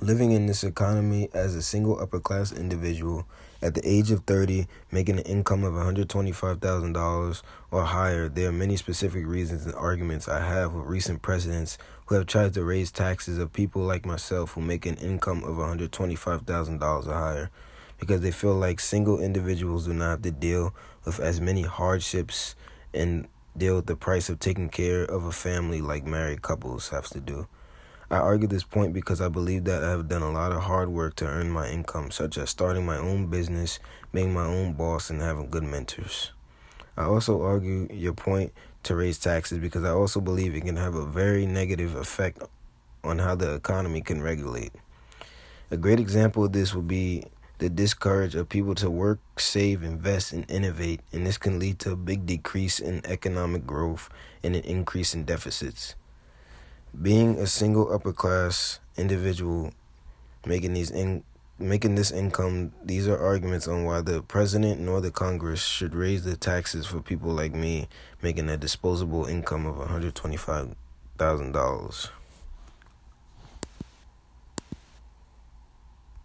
Living in this economy as a single upper-class individual at the age of 30, making an income of $125,000 or higher, there are many specific reasons and arguments I have with recent presidents who have tried to raise taxes of people like myself who make an income of $125,000 or higher, because they feel like single individuals do not have to deal with as many hardships and deal with the price of taking care of a family like married couples have to do. I argue this point because I believe that I have done a lot of hard work to earn my income, such as starting my own business, being my own boss, and having good mentors. I also argue your point to raise taxes because I also believe it can have a very negative effect on how the economy can regulate. A great example of this would be the discourage of people to work, save, invest, and innovate, and this can lead to a big decrease in economic growth and an increase in deficits. Being a single upper-class individual making this income, these are arguments on why the president nor the Congress should raise the taxes for people like me making a disposable income of $125,000.